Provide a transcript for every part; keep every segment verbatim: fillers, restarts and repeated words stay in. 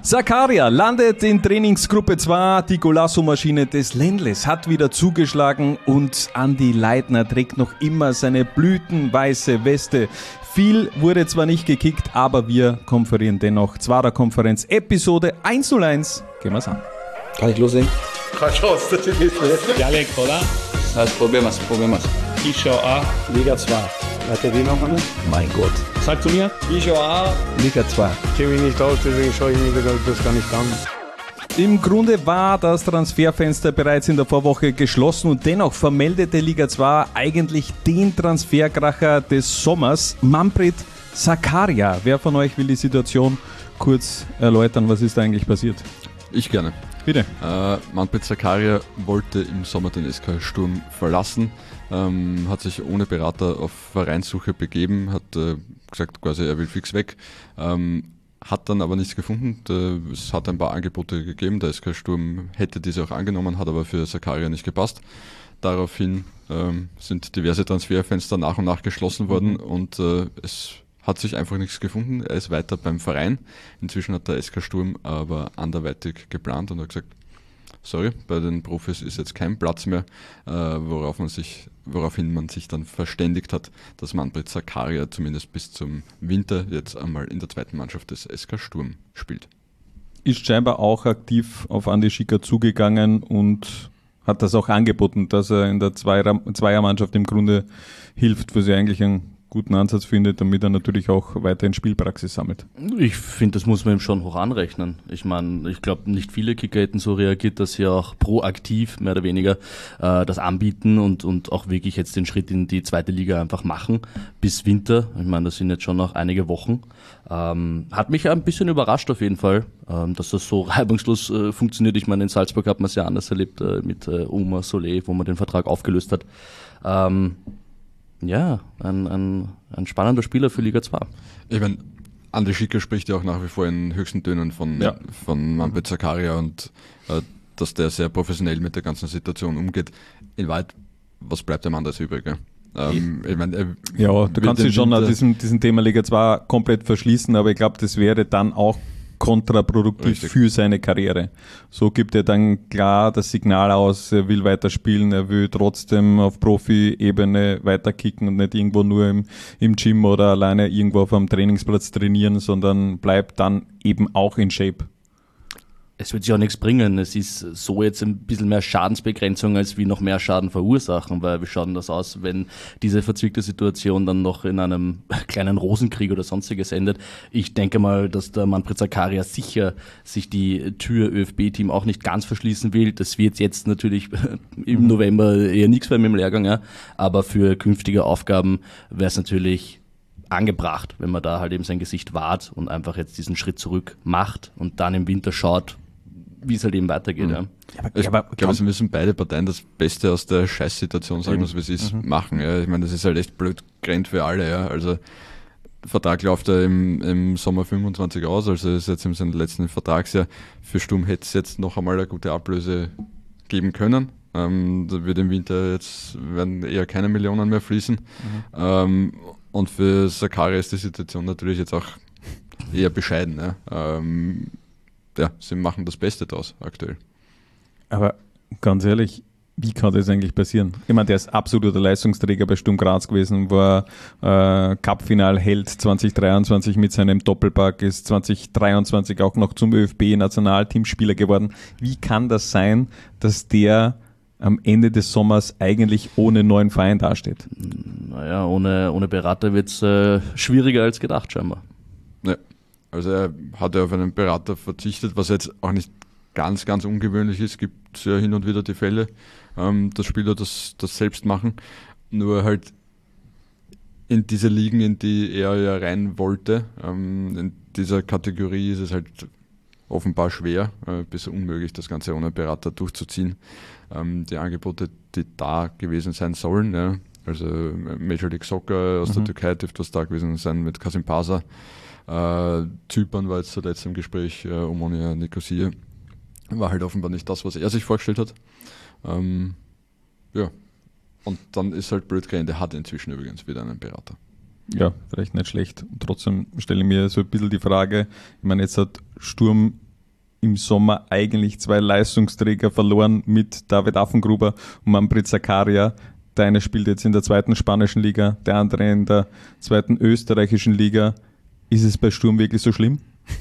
Sakarya landet in Trainingsgruppe zwei. Die Golasso-Maschine des Ländles hat wieder zugeschlagen und Andi Leitner trägt noch immer seine blütenweiße Weste. Viel wurde zwar nicht gekickt, aber wir konferieren dennoch. Zwarer Konferenz, Episode hunderteins. Gehen wir's an. Kann ich loslegen? Kannst du aus, das ist nicht so. Jalek, oder? Also, probieren wir's, probieren wir's. Ich schau auch. Liga zwei. Warte, wie machen wir? Mein Gott. Sag zu mir. Ich schau auch. Liga zwei. Kenne mich nicht aus, deswegen schaue ich mir das gar nicht an. Im Grunde war das Transferfenster bereits in der Vorwoche geschlossen und dennoch vermeldete Liga zwei eigentlich den Transferkracher des Sommers, Manfred Sakarya. Wer von euch will die Situation kurz erläutern? Was ist da eigentlich passiert? Ich gerne. Bitte. Äh, Manfred Sakarya wollte im Sommer den S K Sturm verlassen, ähm, hat sich ohne Berater auf Vereinssuche begeben, hat äh, gesagt, quasi er will fix weg, ähm, hat dann aber nichts gefunden. Der, es hat ein paar Angebote gegeben, der S K Sturm hätte diese auch angenommen, hat aber für Sakarya nicht gepasst. Daraufhin ähm, sind diverse Transferfenster nach und nach geschlossen worden mhm. und äh, es hat sich einfach nichts gefunden. Er ist weiter beim Verein. Inzwischen hat der S K Sturm aber anderweitig geplant und hat gesagt, sorry, bei den Profis ist jetzt kein Platz mehr, äh, worauf man sich, woraufhin man sich dann verständigt hat, dass Manfred Sakarya zumindest bis zum Winter jetzt einmal in der zweiten Mannschaft des S K Sturm spielt. Ist scheinbar auch aktiv auf Andi Schicker zugegangen und hat das auch angeboten, dass er in der Zweier- Zweiermannschaft im Grunde hilft, was ja eigentlich ein guten Ansatz findet, damit er natürlich auch weiterhin Spielpraxis sammelt. Ich finde, das muss man ihm schon hoch anrechnen. Ich meine, ich glaube, nicht viele Kicker hätten so reagiert, dass sie auch proaktiv, mehr oder weniger, äh, das anbieten und, und auch wirklich jetzt den Schritt in die zweite Liga einfach machen, bis Winter. Ich meine, das sind jetzt schon noch einige Wochen. Ähm, hat mich ein bisschen überrascht auf jeden Fall, ähm, dass das so reibungslos äh, funktioniert. Ich meine, in Salzburg hat man es ja anders erlebt, äh, mit äh, Omar Solé, wo man den Vertrag aufgelöst hat. Ähm, Ja, ein, ein, ein spannender Spieler für Liga zwei. Ich meine, Andi Schicker spricht ja auch nach wie vor in höchsten Tönen von, ja. von Manfred Sakarya und äh, dass der sehr professionell mit der ganzen Situation umgeht. In Wahrheit, was bleibt dem anders übrig? Ja, ähm, ich mein, äh, ja du kannst dich schon an diesem, diesem Thema Liga zwei komplett verschließen, aber ich glaube, das wäre dann auch kontraproduktiv Richtig. Für seine Karriere. So gibt er dann klar das Signal aus, er will weiter spielen, er will trotzdem auf Profi-Ebene weiter kicken und nicht irgendwo nur im, im Gym oder alleine irgendwo auf einem Trainingsplatz trainieren, sondern bleibt dann eben auch in Shape. Es wird sich auch nichts bringen. Es ist so jetzt ein bisschen mehr Schadensbegrenzung, als wie noch mehr Schaden verursachen, weil wie schaut denn das aus, wenn diese verzwickte Situation dann noch in einem kleinen Rosenkrieg oder sonstiges endet. Ich denke mal, dass der Manfred Sakarya sicher sich die Tür ÖFB-Team auch nicht ganz verschließen will. Das wird jetzt natürlich im November eher nichts mehr mit dem Lehrgang, ja. Aber für künftige Aufgaben wäre es natürlich angebracht, wenn man da halt eben sein Gesicht wahrt und einfach jetzt diesen Schritt zurück macht und dann im Winter schaut, wie es halt eben weitergeht. Mhm. Ja. Aber, ich aber, glaube, es müssen beide Parteien das Beste aus der Scheißsituation, sagen wir es, wie es ist, mhm. machen. Ja. Ich meine, das ist halt echt blöd gerannt für alle. Ja. Also der Vertrag läuft ja im, im Sommer fünfundzwanzig aus, also ist jetzt in seinem letzten Vertragsjahr. Für Sturm hätte es jetzt noch einmal eine gute Ablöse geben können. Ähm, da wird im Winter jetzt werden eher keine Millionen mehr fließen. Mhm. Ähm, und für Sakarya ist die Situation natürlich jetzt auch eher bescheiden. Ja. Ähm, ja, sie machen das Beste draus aktuell. Aber ganz ehrlich, wie kann das eigentlich passieren? Ich meine, der ist absoluter Leistungsträger bei Sturm Graz gewesen, war äh, Cup-Final-Held zwanzig dreiundzwanzig mit seinem Doppelpack, ist zwanzig dreiundzwanzig auch noch zum ÖFB-Nationalteamspieler geworden. Wie kann das sein, dass der am Ende des Sommers eigentlich ohne neuen Verein dasteht? Naja, ohne, ohne Berater wird es äh, schwieriger als gedacht scheinbar. Ja. Also er hat ja auf einen Berater verzichtet, was jetzt auch nicht ganz, ganz ungewöhnlich ist. Es gibt ja hin und wieder die Fälle, ähm, dass Spieler das, das selbst machen. Nur halt in diese Ligen, in die er ja rein wollte, ähm, in dieser Kategorie ist es halt offenbar schwer, äh, bis unmöglich, das Ganze ohne Berater durchzuziehen. Ähm, die Angebote, die da gewesen sein sollen, ja, also Major League Soccer aus mhm. der Türkei dürfte was da gewesen sein mit Kasim Pasa. Äh, Zypern war jetzt zuletzt im Gespräch, äh, Omonia Nicosia. War halt offenbar nicht das, was er sich vorgestellt hat. Ähm, ja. Und dann ist halt blöd gerannt, der hat inzwischen übrigens wieder einen Berater. Ja, vielleicht nicht schlecht. Und trotzdem stelle ich mir so ein bisschen die Frage, ich meine, jetzt hat Sturm im Sommer eigentlich zwei Leistungsträger verloren mit David Affengruber und Manfred Zakaria. Der eine spielt jetzt in der zweiten spanischen Liga, der andere in der zweiten österreichischen Liga. Ist es bei Sturm wirklich so schlimm?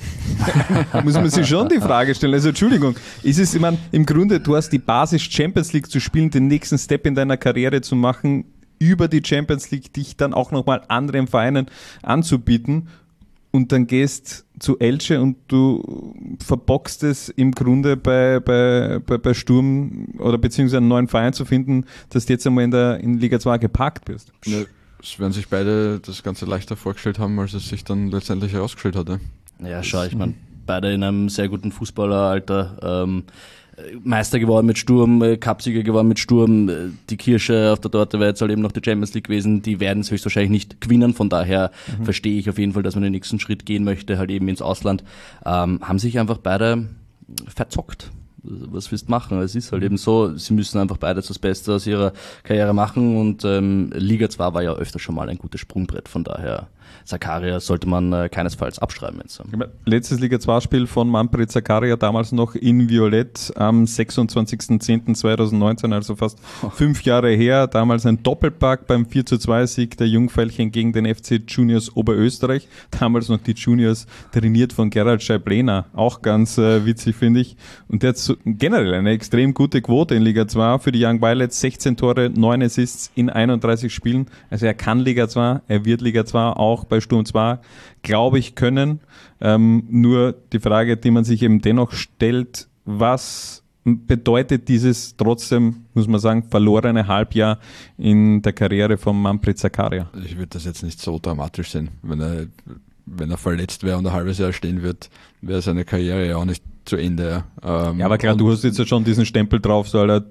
Muss man sich schon die Frage stellen. Also Entschuldigung, ist es, ich meine, im Grunde, du hast die Basis Champions League zu spielen, den nächsten Step in deiner Karriere zu machen, über die Champions League dich dann auch nochmal anderen Vereinen anzubieten und dann gehst zu Elche und du verbockst es im Grunde bei, bei, bei, bei Sturm oder beziehungsweise einen neuen Verein zu finden, dass du jetzt einmal in der in Liga zwei geparkt bist. Ja, es werden sich beide das Ganze leichter vorgestellt haben, als es sich dann letztendlich herausgestellt hatte. Ja, schau, ich meine, beide in einem sehr guten Fußballeralter, ähm, Meister geworden mit Sturm, Cupsieger geworden mit Sturm, die Kirsche auf der Torte wäre jetzt halt eben noch die Champions League gewesen, die werden es höchstwahrscheinlich nicht gewinnen, von daher mhm. verstehe ich auf jeden Fall, dass man den nächsten Schritt gehen möchte, halt eben ins Ausland, ähm, haben sich einfach beide verzockt. Was willst du machen? Es ist halt eben so, sie müssen einfach beide das Beste aus ihrer Karriere machen und ähm, Liga zwei war ja öfter schon mal ein gutes Sprungbrett, von daher Zakaria sollte man äh, keinesfalls abschreiben jetzt. Letztes Liga zwei Spiel von Manfred Zakaria, damals noch in Violett am sechsundzwanzigsten zehnten zweitausendneunzehn, also fast oh. fünf Jahre her. Damals ein Doppelpack beim vier zu zwei Sieg der Jungveilchen gegen den F C Juniors Oberösterreich. Damals noch die Juniors, trainiert von Gerald Scheiblena. Auch ganz äh, witzig, finde ich. Und der hat so generell eine extrem gute Quote in Liga zwei für die Young Violets. sechzehn Tore, neun Assists in einunddreißig Spielen. Also er kann Liga zwei, er wird Liga zwei auch bei Sturm zwei, glaube ich, können. Ähm, nur die Frage, die man sich eben dennoch stellt, was bedeutet dieses trotzdem, muss man sagen, verlorene Halbjahr in der Karriere von Manfred Zakaria? Ich würde das jetzt nicht so dramatisch sehen. Wenn er, wenn er verletzt wäre und ein halbes Jahr stehen wird, wäre seine Karriere ja auch nicht zu Ende. Ähm, ja, aber klar, du hast jetzt ja schon diesen Stempel drauf, so Alter,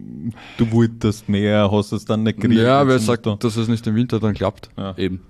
du wolltest mehr, hast es dann nicht gekriegt. Ja, wer sagt, da. dass es nicht im Winter dann klappt. Ja. Eben.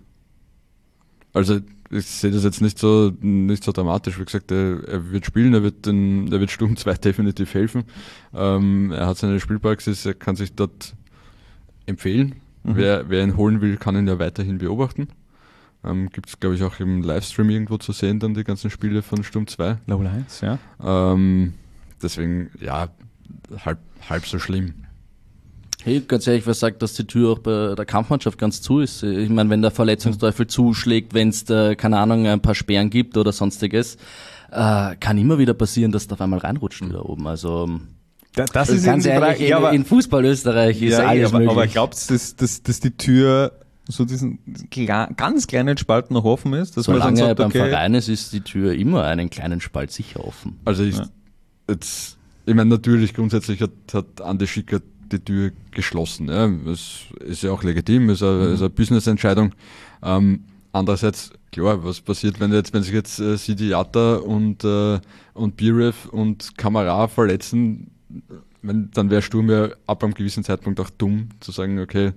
Also ich sehe das jetzt nicht so nicht so dramatisch. Wie gesagt, er, er wird spielen, er wird den, er wird Sturm zwei definitiv helfen. Ähm, er hat seine Spielpraxis, er kann sich dort empfehlen. Mhm. Wer, wer ihn holen will, kann ihn ja weiterhin beobachten. Ähm, gibt es, glaube ich, auch im Livestream irgendwo zu sehen, dann die ganzen Spiele von Sturm zwei. Low Lights, ja. Ähm, deswegen, ja, halb, halb so schlimm. Hey, ganz ehrlich, wer sagt, dass die Tür auch bei der Kampfmannschaft ganz zu ist? Ich meine, wenn der Verletzungsteufel zuschlägt, wenn es da, keine Ahnung, ein paar Sperren gibt oder sonstiges, äh, kann immer wieder passieren, dass da auf einmal reinrutscht wieder oben. Also das, das ist ganz ehrlich, Frage, ja, aber, in Fußball Österreich ist ja, alles aber, möglich. Aber glaubst du, dass, dass, dass die Tür so diesen klar, ganz kleinen Spalt noch offen ist? Dass Solange man sagt, er beim okay, Verein ist, ist die Tür immer einen kleinen Spalt sicher offen. Also ich, ja. jetzt, ich meine, natürlich grundsätzlich hat, hat Andi Schicker die Tür geschlossen. Ja. Das ist ja auch legitim, ist eine, mhm. ist eine Business-Entscheidung. Ähm, andererseits, klar, was passiert, wenn jetzt, wenn sich jetzt äh, Sidi Jatta und, äh, und Birev und Kamara verletzen, wenn, dann wäre Sturm ja ab einem gewissen Zeitpunkt auch dumm zu sagen, okay,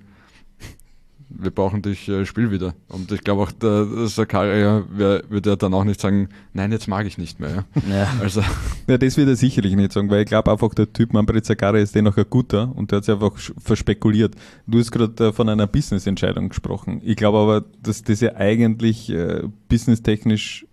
wir brauchen dich, äh, spiel wieder. Und ich glaube auch, der, der Zakaria würde ja dann auch nicht sagen, nein, jetzt mag ich nicht mehr. Ja. Ja. Also. Ja, das wird er sicherlich nicht sagen, weil ich glaube einfach, der Typ Manfred Zakaria ist dennoch ein guter und der hat sich einfach verspekuliert. Du hast gerade äh, von einer Business-Entscheidung gesprochen. Ich glaube aber, dass das ja eigentlich äh, businesstechnisch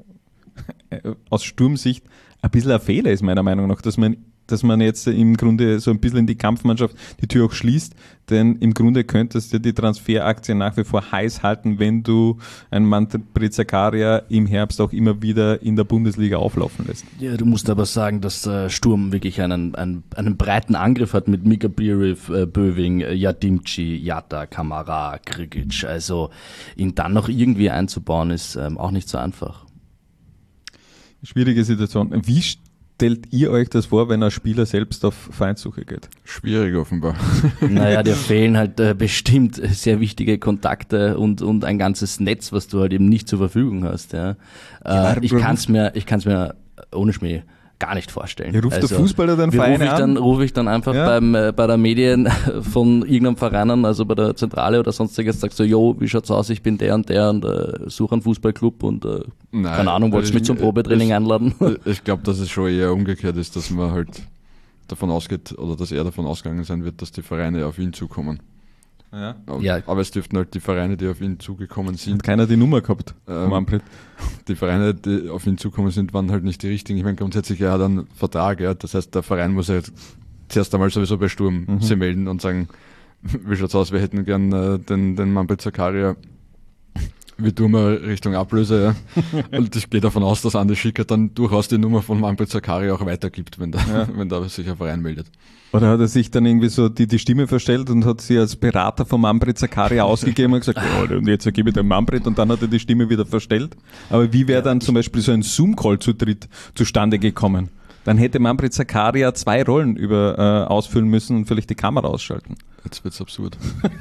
äh, aus Sturmsicht ein bisschen ein Fehler ist, meiner Meinung nach, dass man dass man jetzt im Grunde so ein bisschen in die Kampfmannschaft die Tür auch schließt, denn im Grunde könntest du die Transferaktien nach wie vor heiß halten, wenn du einen Manfred Zakaria im Herbst auch immer wieder in der Bundesliga auflaufen lässt. Ja, du musst aber sagen, dass der Sturm wirklich einen, einen, einen breiten Angriff hat mit Mika Birev, äh, Böving, äh, Jadimci, Jatta, Kamara, Grigic, also ihn dann noch irgendwie einzubauen ist ähm, auch nicht so einfach. Schwierige Situation. Wie stellt ihr euch das vor, wenn ein Spieler selbst auf Vereinssuche geht? Schwierig offenbar. Naja, dir fehlen halt äh, bestimmt sehr wichtige Kontakte und, und ein ganzes Netz, was du halt eben nicht zur Verfügung hast. Ja. Ja, äh, ich kann es mir, ich kann's mir ohne Schmäh gar nicht vorstellen. Ja, ruft also, der Fußballer dann Vereine ruf ich dann, an? Rufe ich dann einfach ja. beim, äh, bei der Medien von irgendeinem Verein an, also bei der Zentrale oder sonstiges, sagst so, jo, wie schaut's aus, ich bin der und der und äh, suche einen Fußballclub und äh, Nein, keine Ahnung, wolltest du mich zum Probetraining ich, einladen? Ich glaube, dass es schon eher umgekehrt ist, dass man halt davon ausgeht oder dass er davon ausgegangen sein wird, dass die Vereine auf ihn zukommen. Ja. Ja. Aber es dürften halt die Vereine, die auf ihn zugekommen sind. Hat keiner die Nummer gehabt ähm, vom Manfred. Die Vereine, die auf ihn zugekommen sind, waren halt nicht die richtigen. Ich meine, grundsätzlich, er hat einen Vertrag, ja. Das heißt, der Verein muss halt zuerst einmal sowieso bei Sturm mhm. sich melden und sagen, wie schaut's aus, wir hätten gern äh, den, den Manfred Zakaria. Wie tun wir Richtung Ablöse, ja. Und ich gehe davon aus, dass Andi Schicker dann durchaus die Nummer von Manfred Zakaria auch weitergibt, wenn da, ja. wenn da sich ein Verein meldet. Oder hat er sich dann irgendwie so die, die Stimme verstellt und hat sie als Berater von Manfred Zakaria ausgegeben und gesagt, oh, und jetzt gebe ich den Manfred, und dann hat er die Stimme wieder verstellt. Aber wie wäre ja, dann zum Beispiel so ein Zoom-Call zu dritt zustande gekommen? Dann hätte Manfred Zakaria zwei Rollen über, äh, ausfüllen müssen und vielleicht die Kamera ausschalten. Jetzt wird's absurd.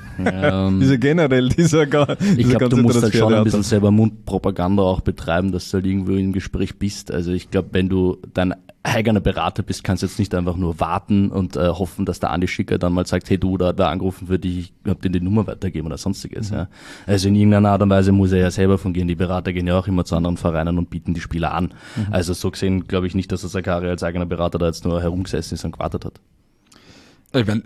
Ähm, dieser generell, dieser, dieser Ich glaube, du musst halt schon ein bisschen hat. selber Mundpropaganda auch betreiben, dass du halt irgendwo im Gespräch bist. Also ich glaube, wenn du dein eigener Berater bist, kannst du jetzt nicht einfach nur warten und äh, hoffen, dass der Andi Schicker dann mal sagt, hey du, da hat wer angerufen für dich, ich hab dir die Nummer weitergeben oder sonstiges. Mhm. Ja. Also in irgendeiner Art und Weise muss er ja selber fungieren. Die Berater gehen ja auch immer zu anderen Vereinen und bieten die Spieler an. Mhm. Also so gesehen glaube ich nicht, dass der Zakaria als eigener Berater da jetzt nur herumgesessen ist und gewartet hat. Ich meine,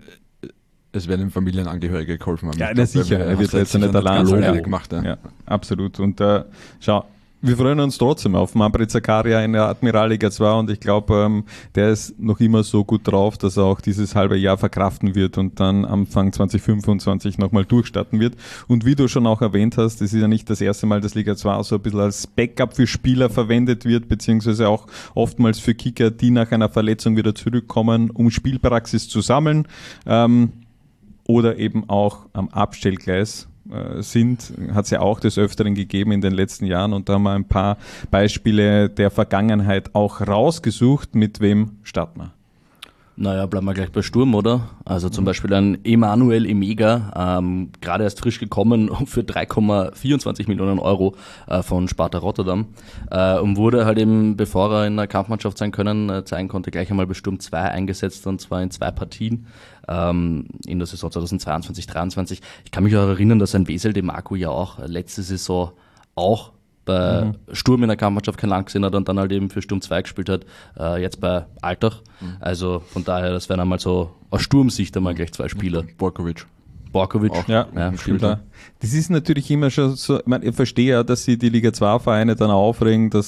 es werden ihm Familienangehörige geholfen haben. Ja, na sicher, er wird jetzt nicht allein sein. Gemacht, ja. Ja, absolut. Und äh, schau, wir freuen uns trotzdem auf Manfred Zakaria in der Admiralliga zwei, und ich glaube, ähm, der ist noch immer so gut drauf, dass er auch dieses halbe Jahr verkraften wird und dann Anfang zwanzig fünfundzwanzig nochmal durchstarten wird. Und wie du schon auch erwähnt hast, es ist ja nicht das erste Mal, dass Liga zwei so ein bisschen als Backup für Spieler verwendet wird, beziehungsweise auch oftmals für Kicker, die nach einer Verletzung wieder zurückkommen, um Spielpraxis zu sammeln. Ähm, oder eben auch am Abstellgleis äh, sind, hat es ja auch des Öfteren gegeben in den letzten Jahren, und da haben wir ein paar Beispiele der Vergangenheit auch rausgesucht. Mit wem starten wir? Naja, bleiben wir gleich bei Sturm, oder? Also zum Beispiel ein Emanuel Emega, ähm, gerade erst frisch gekommen für drei Komma vierundzwanzig Millionen Euro äh, von Sparta Rotterdam äh, und wurde halt eben, bevor er in der Kampfmannschaft sein können, äh, zeigen konnte, gleich einmal bei Sturm zwei eingesetzt, und zwar in zwei Partien ähm, in der Saison zweitausendzweiundzwanzig dreiundzwanzig. Ich kann mich auch erinnern, dass ein Wesel de Marco ja auch letzte Saison auch bei mhm. Sturm in der Kampfmannschaft kein Land gesehen hat und dann halt eben für Sturm zwei gespielt hat, äh, jetzt bei Altach. Mhm. Also von daher, das wären einmal so aus Sturmsicht einmal gleich zwei Spieler. Borkovic. Borkovic. Auch, ja, ja, stimmt. Da. Das ist natürlich immer schon so, ich meine, ich verstehe ja, dass sie die Liga zwei Vereine dann aufregen, dass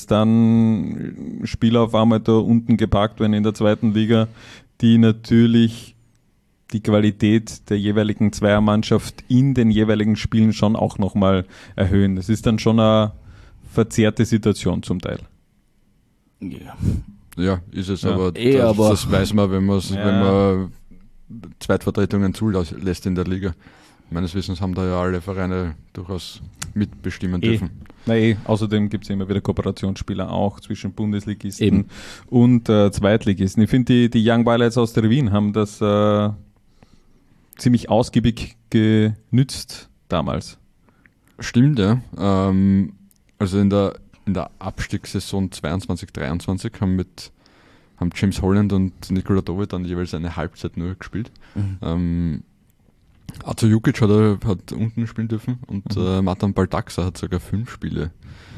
dann Spieler auf einmal da unten gepackt werden in der zweiten Liga, die natürlich die Qualität der jeweiligen Zweiermannschaft in den jeweiligen Spielen schon auch nochmal erhöhen. Das ist dann schon eine verzerrte Situation zum Teil. Ja, ja ist es, ja. aber, eh, das, aber das weiß man, wenn, ja. wenn man Zweitvertretungen zulässt in der Liga. Meines Wissens haben da ja alle Vereine durchaus mitbestimmen eh. dürfen. Na eh, außerdem gibt es immer wieder Kooperationsspieler auch zwischen Bundesligisten Eben. und äh, Zweitligisten. Ich finde, die, die Young Violets aus der Wien haben das äh, ziemlich ausgiebig genützt damals. Stimmt, ja. Ähm, also in der, in der Abstiegssaison zweiundzwanzig dreiundzwanzig haben mit haben James Holland und Nikola Dove dann jeweils eine Halbzeit nur gespielt. Mhm. Ähm, Arthur Jukic hat, er, hat unten spielen dürfen und mhm. äh, Matan Baldaxa hat sogar fünf Spiele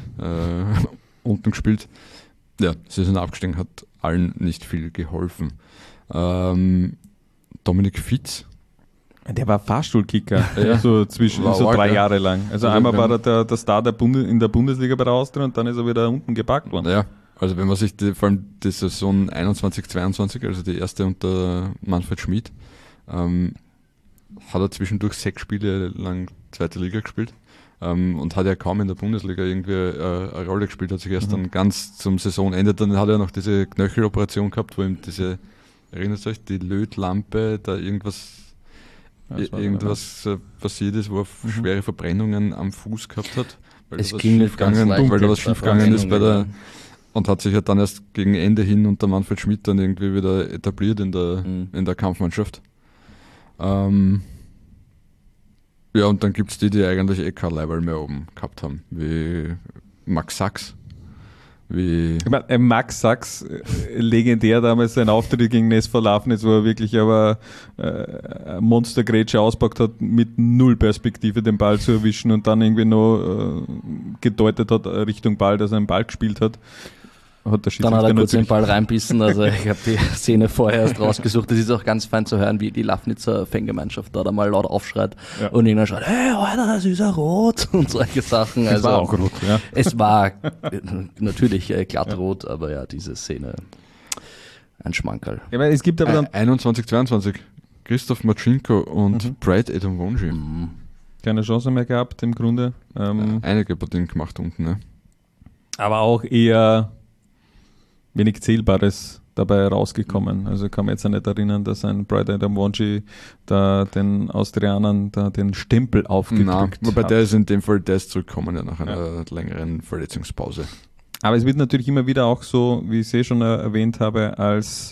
äh, unten gespielt. Ja, sie sind abgestiegen, hat allen nicht viel geholfen. Ähm, Dominik Fitz. Der war Fahrstuhlkicker, ja. so zwischen war so arg, drei ja. Jahre lang. Also, also einmal war er der, der Star der Bundes, in der Bundesliga bei der Austria, und dann ist er wieder unten gepackt worden. Ja, also wenn man sich die, vor allem die Saison einundzwanzig zweiundzwanzig, also die erste unter Manfred Schmid, ähm, hat er zwischendurch sechs Spiele lang zweite Liga gespielt ähm, und hat ja kaum in der Bundesliga irgendwie äh, eine Rolle gespielt, hat sich erst mhm. dann ganz zum Saisonende, dann hat er noch diese Knöcheloperation gehabt, wo ihm diese, erinnert euch, die Lötlampe, da irgendwas irgendwas äh, passiert ist, wo er mhm. schwere Verbrennungen am Fuß gehabt hat, weil es da was ging schief gegangen, weil da was schief gegangen ist bei der, und hat sich ja dann erst gegen Ende hin unter Manfred Schmid dann irgendwie wieder etabliert in der, mhm. in der Kampfmannschaft. Ähm, ja, und dann gibt es die, die eigentlich eh kein Level mehr oben gehabt haben, wie Max Sachs. Wie ich meine, Max Sachs, legendär damals sein Auftritt gegen S V Lafnitz, wo er wirklich aber äh, Monstergrätsche auspackt hat, mit null Perspektive den Ball zu erwischen und dann irgendwie noch äh, gedeutet hat Richtung Ball, dass er einen Ball gespielt hat. hat der Dann hat er kurz den natürlich- Ball reinbissen, also ich habe die Szene vorher erst rausgesucht. Das ist auch ganz fein zu hören, wie die Lafnitzer Fangemeinschaft da einmal laut aufschreit Ja. und irgendwann schreit, hey, Alter, das ist ja rot und solche Sachen. Es Also, war auch rot, ja. Es war äh, natürlich äh, glattrot, aber ja, diese Szene, ein Schmankerl. Ja, weil es gibt aber dann Ä- einundzwanzig zweiundzwanzig. Christoph Marcinko und Mhm. Bright Edonwonji. keine Chance mehr gehabt im Grunde. Ähm, Einige Partien gemacht unten, ne? aber auch eher wenig Zählbares dabei rausgekommen. Also ich kann mich jetzt auch nicht erinnern, dass ein Bright Edonwonji da den Austrianern da den Stempel Nein, aufgedrückt wobei hat. der ist in dem Fall, der ist zurückgekommen ja nach einer längeren Verletzungspause. Aber es wird natürlich immer wieder auch so, wie ich es eh schon äh, erwähnt habe, als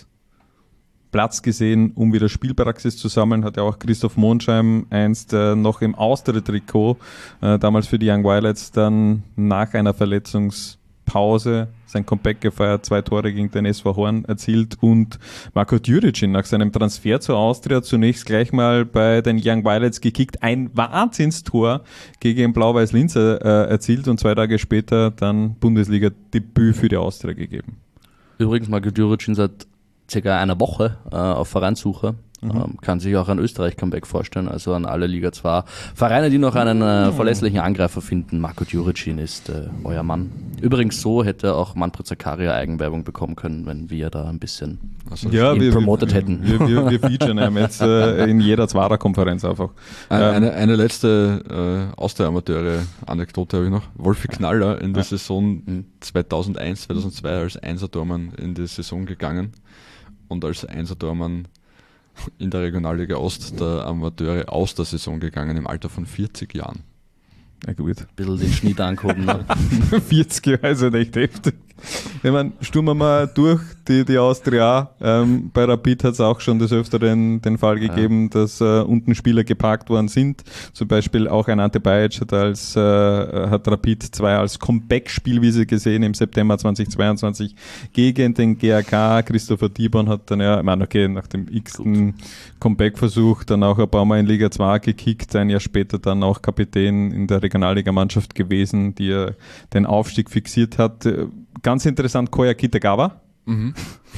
Platz gesehen, um wieder Spielpraxis zu sammeln. Hat ja auch Christoph Mondscheim einst äh, noch im Austria-Trikot, äh, damals für die Young Violets, dann nach einer Verletzungspause sein Comeback gefeiert, zwei Tore gegen den S V Horn erzielt und Marko Djuricin nach seinem Transfer zur Austria zunächst gleich mal bei den Young Violets gekickt, ein Wahnsinnstor gegen Blau-Weiß Linz äh, erzielt und zwei Tage später dann Bundesliga-Debüt für die Austria gegeben. Übrigens, Marko Djuricin seit circa einer Woche äh, auf Vereinssuche. Mhm. Ähm, kann sich auch ein Österreich-Comeback vorstellen, also an alle Liga zwei Vereine, die noch einen äh, verlässlichen Angreifer finden. Marko Djuricin ist äh, euer Mann. Übrigens so hätte auch Manfred Zakaria Eigenwerbung bekommen können, wenn wir da ein bisschen Also ihn promotet hätten. Wir, wir, wir featuren ihn jetzt äh, in jeder Zwarer-Konferenz einfach. Eine, Ähm, eine, eine letzte äh, Austria-Amateure-Anekdote habe ich noch. Wolfi Knaller in der Ja. Saison zweitausendeins, zweitausendzwei als Einser-Tormann in die Saison gegangen und als Einser-Tormann in der Regionalliga Ost der Amateure aus der Saison gegangen im Alter von vierzig Jahren. Na gut. Ein bisschen den Schnitt angehoben. Ne? vierzig Jahre ist ja echt heftig. Ich meine, stürmen wir mal durch die, die Austria. Ähm, bei Rapid hat es auch schon des Öfteren den Fall gegeben, ja. dass äh, unten Spieler geparkt worden sind. Zum Beispiel auch ein Ante Bajic hat, als, äh, hat Rapid zwei als Comeback-Spielwiese gesehen im September zweitausendzweiundzwanzig gegen den G A K. Christopher Dibon hat dann ja, ich meine, okay, nach dem x-ten Comeback-Versuch dann auch ein paar Mal in Liga zwei gekickt, ein Jahr später dann auch Kapitän in der Regionalligamannschaft gewesen, die er den Aufstieg fixiert hat. Ganz interessant, Koya Kitagawa. Mhm.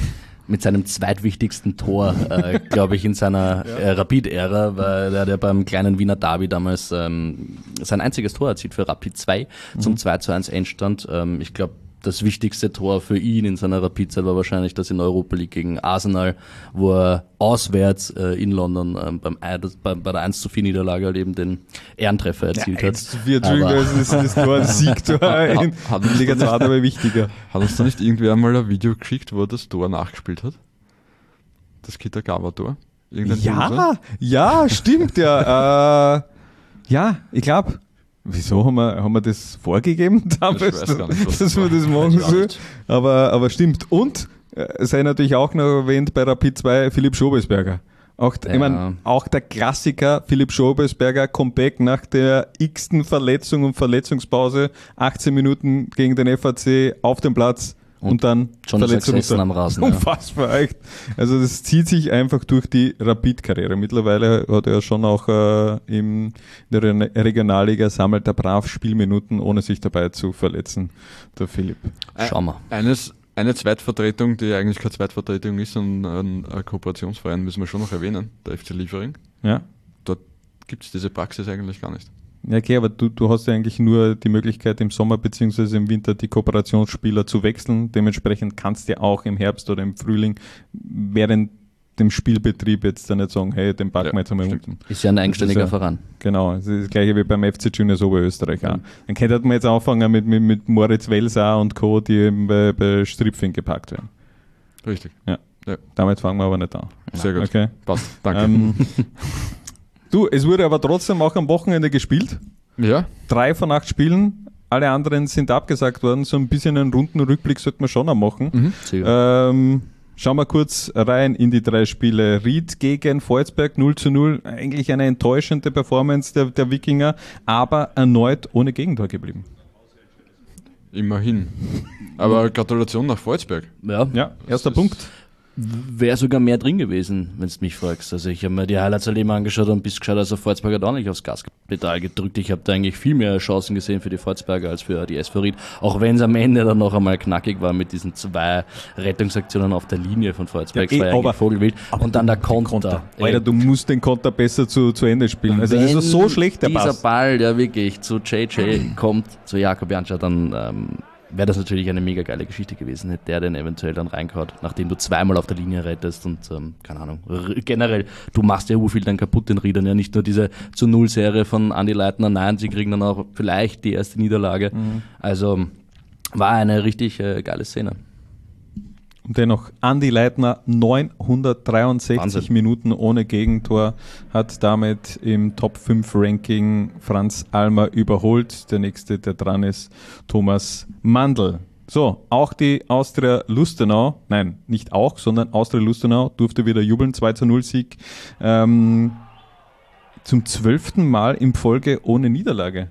Mit seinem zweitwichtigsten Tor, äh, glaube ich, in seiner ja. äh, Rapid-Ära, weil er hat ja beim kleinen Wiener Derby damals ähm, sein einziges Tor erzielt für Rapid zwei mhm. zum zwei zu eins Endstand. Ähm, ich glaube, das wichtigste Tor für ihn in seiner Rapid-Zeit war wahrscheinlich das in der Europa League gegen Arsenal, wo er auswärts äh, in London ähm, beim, bei, bei der eins zu vier Niederlage halt eben den Ehrentreffer erzielt ja, hat. Wir das ist das Tor, ein Siegtor in hat Liga zwei aber wichtiger. Hat uns da nicht irgendwer einmal ein Video geschickt, wo er das Tor nachgespielt hat? Das Kitagawa-Tor? Ja, ja, stimmt, ja. Äh, ja, ich glaube. Wieso haben wir, haben wir das vorgegeben damals, ich weiß gar nicht, was dass das wir war. das machen sollen? Aber, aber stimmt. Und äh, sei natürlich auch noch erwähnt bei Rapid zwei Philipp Schobesberger. Auch, ja. ich mein, auch der Klassiker Philipp Schobesberger, Comeback nach der x-ten Verletzung und Verletzungspause, achtzehn Minuten gegen den F A C auf dem Platz. Und, und dann schon Verletzung am Rasen. Unfassbar echt. Also das zieht sich einfach durch die Rapid-Karriere. Mittlerweile hat er schon auch äh, im, in der Regionalliga sammelt er brav Spielminuten, ohne sich dabei zu verletzen, der Philipp. Schauen wir. Eines, eine Zweitvertretung, die eigentlich keine Zweitvertretung ist, sondern ein, ein Kooperationsverein, müssen wir schon noch erwähnen, der F C Liefering. Ja. Dort gibt es diese Praxis eigentlich gar nicht. Ja, okay, aber du, du hast ja eigentlich nur die Möglichkeit im Sommer bzw. im Winter die Kooperationsspieler zu wechseln. Dementsprechend kannst du ja auch im Herbst oder im Frühling während dem Spielbetrieb jetzt dann nicht sagen, hey, den packen wir jetzt einmal unten. Ist ja ein eigenständiger ja, Verein. Genau, das ist das gleiche wie beim F C Juniors Oberösterreich auch. Mhm. Dann könnte man jetzt anfangen mit, mit, mit Moritz Welser und Co., die eben bei, bei Stripfing gepackt werden. Richtig. Ja. ja. Damit fangen wir aber nicht an. Sehr gut. Okay. Passt. Danke. Ähm, du, es wurde aber trotzdem auch am Wochenende gespielt. Ja. Drei von acht Spielen, alle anderen sind abgesagt worden. So ein bisschen einen runden Rückblick sollten wir schon noch machen. Mhm. Ähm, schauen wir kurz rein in die drei Spiele. Ried gegen Volzberg null zu null. Eigentlich eine enttäuschende Performance der, der Wikinger, aber erneut ohne Gegentor geblieben. Immerhin. Aber Gratulation nach Volzberg. Ja, ja erster Punkt. Wäre sogar mehr drin gewesen, wenn du mich fragst. Also ich habe mir die Highlights alle immer angeschaut und bis geschaut, also Pforzberger da nicht aufs Gaspedal gedrückt. Ich habe da eigentlich viel mehr Chancen gesehen für die Pforzberger als für die S V Ried. Auch wenn es am Ende dann noch einmal knackig war mit diesen zwei Rettungsaktionen auf der Linie von Pforzberg. Ja, das war ey, ja Vogelwild. Und dann der Konter. Konter. Alter, du musst den Konter besser zu, zu Ende spielen. Also das ist so schlecht, der dieser Pass. Ball, der wirklich zu J J kommt, zu Jakob Janscher, dann ähm, wäre das natürlich eine mega geile Geschichte gewesen, hätte der den eventuell dann reingehauen, nachdem du zweimal auf der Linie rettest und ähm, keine Ahnung, r- generell, du machst ja viel dann kaputt den Riedern, ja nicht nur diese zu Null-Serie von Andi Leitner, nein, sie kriegen dann auch vielleicht die erste Niederlage, mhm. also war eine richtig äh, geile Szene. Und dennoch, Andi Leitner, neunhundertdreiundsechzig Wahnsinn. Minuten ohne Gegentor, hat damit im Top fünf Ranking Franz Almer überholt. Der nächste, der dran ist, Thomas Mandl. So, auch die Austria Lustenau, nein, nicht auch, sondern Austria Lustenau durfte wieder jubeln, zwei zu null Sieg. Ähm, zum zwölften Mal in Folge ohne Niederlage,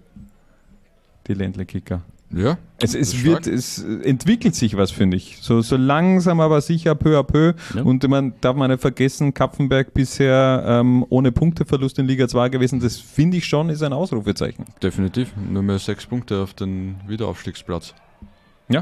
die Ländle-Kicker. Ja, es, es, wird, es entwickelt sich was, finde ich. So, so langsam, aber sicher, peu à peu. Ja. Und man darf man nicht vergessen, Kapfenberg bisher ähm, ohne Punkteverlust in Liga zwei gewesen. Das finde ich schon, ist ein Ausrufezeichen. Definitiv. Nur mehr sechs Punkte auf den Wiederaufstiegsplatz. Ja.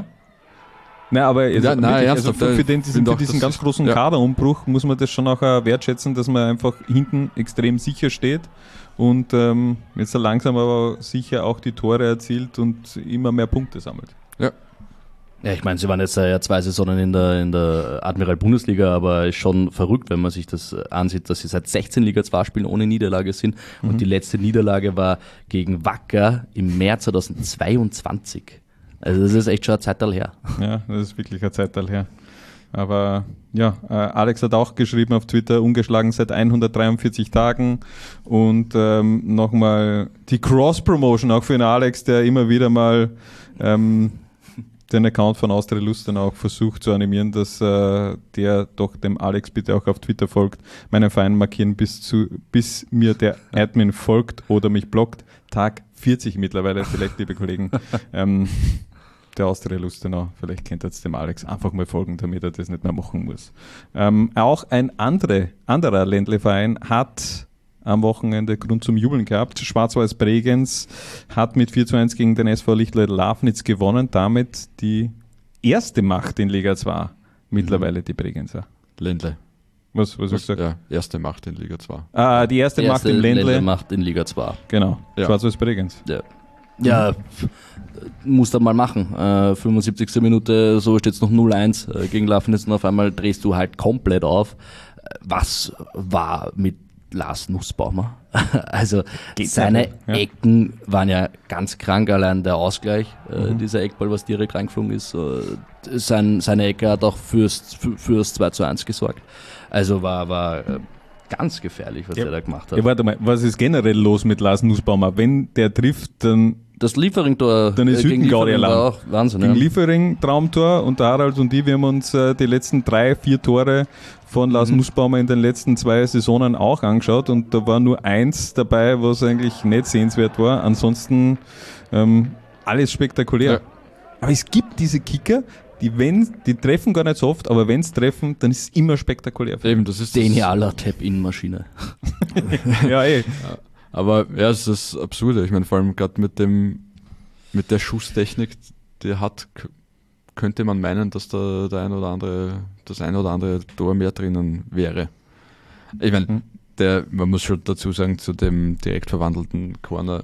Na, aber jetzt, ja, nein, wirklich, also für, für, den, diesen, für diesen ganz ist, großen ja. Kaderumbruch muss man das schon auch wertschätzen, dass man einfach hinten extrem sicher steht und ähm, jetzt langsam aber sicher auch die Tore erzielt und immer mehr Punkte sammelt. Ja. Ja, ich meine, sie waren jetzt ja zwei Saisonen in der, in der Admiral-Bundesliga, aber ist schon verrückt, wenn man sich das ansieht, dass sie seit sechzehn Liga zwei Spielen ohne Niederlage sind. Mhm. Und die letzte Niederlage war gegen Wacker im März zweitausendzweiundzwanzig. Also das ist echt schon eine Zeitalter her. Ja, das ist wirklich eine Zeitalter her. Aber ja, äh, Alex hat auch geschrieben auf Twitter, ungeschlagen seit hundertdreiundvierzig Tagen und ähm, nochmal die Cross-Promotion auch für den Alex, der immer wieder mal ähm, den Account von Austria Lustenau auch versucht zu animieren, dass äh, der doch dem Alex bitte auch auf Twitter folgt. Meinen Verein markieren, bis, zu, bis mir der Admin folgt oder mich blockt. Tag vierzig mittlerweile, vielleicht, liebe Kollegen. ähm, der Austria Lustenau, vielleicht kennt ihr jetzt dem Alex, einfach mal folgen, damit er das nicht mehr machen muss. Ähm, auch ein andere, anderer Ländle-Verein hat am Wochenende Grund zum Jubeln gehabt. Schwarz-Weiß Bregenz hat mit vier zu eins gegen den S V Lichtleit-Lafnitz gewonnen, damit die erste Macht in Liga zwei, mittlerweile die Bregenzer. Ländle. Was, was, was hast du gesagt? Ja, erste Macht in Liga zwei. Ah, die erste, erste Macht im Ländle. Ländle Macht in Liga zwei. Genau, ja. Schwarz-Weiß Bregenz. Ja. Ja, musst du mal machen. Äh, fünfundsiebzigste Minute, so steht es noch null eins äh, gegen Lafnitz und auf einmal drehst du halt komplett auf. Was war mit Lars Nussbaumer? Also Geht seine ja. Ecken waren ja ganz krank, allein der Ausgleich, äh, mhm. dieser Eckball, was direkt reingeflogen ist. Äh, sein, seine Ecke hat auch fürs, für, fürs zwei zu eins gesorgt. Also war, war äh, ganz gefährlich, was ja. er da gemacht hat. Ja, warte mal, was ist generell los mit Lars Nussbaumer? Wenn der trifft, dann das Liefering-Tor dann ist Hüttengaudi war auch Wahnsinn. Gegen ja. Liefering, Traumtor und der Harald und ich, wir haben uns äh, die letzten drei, vier Tore von Lars mhm. Nussbaumer in den letzten zwei Saisonen auch angeschaut und da war nur eins dabei, was eigentlich nicht sehenswert war. Ansonsten ähm, alles spektakulär. Ja. Aber es gibt diese Kicker, die, wenn, die treffen gar nicht so oft, aber wenn es treffen, dann ist es immer spektakulär. Eben, das ist Denialer Tap-In-Maschine. ja, eh. Ja. Aber ja, es ist das Absurde. Ich meine, vor allem gerade mit dem, mit der Schusstechnik, die er hat, k- könnte man meinen, dass da der ein oder andere, das ein oder andere Tor mehr drinnen wäre. Ich meine, mhm. der, man muss schon dazu sagen, zu dem direkt verwandelten Corner,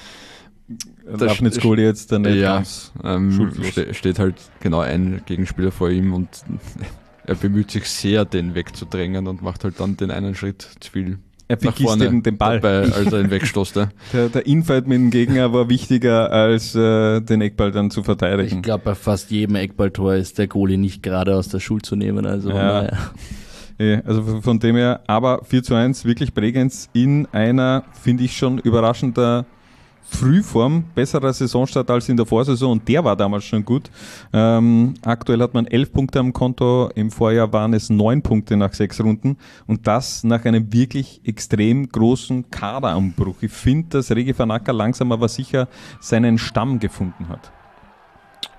Lafnitz-Goal jetzt dann nicht ja, ganz ähm, ste- steht halt genau ein Gegenspieler vor ihm und er bemüht sich sehr, den wegzudrängen und macht halt dann den einen Schritt zu viel. Er vergisst eben den Ball. Dabei, als er ihn wegstoßt. Ja. Der, der Infight mit dem Gegner war wichtiger, als äh, den Eckball dann zu verteidigen. Ich glaube, bei fast jedem Eckballtor ist der Goalie nicht gerade aus der Schule zu nehmen. Also, ja. naja. Ja, also von dem her, aber vier zu eins, wirklich Bregenz in einer, finde ich schon überraschender Frühform, besserer Saisonstart als in der Vorsaison und der war damals schon gut. Ähm, aktuell hat man elf Punkte am Konto, im Vorjahr waren es neun Punkte nach sechs Runden und das nach einem wirklich extrem großen Kaderumbruch. Ich finde, dass Regi Vanacker langsam aber sicher seinen Stamm gefunden hat.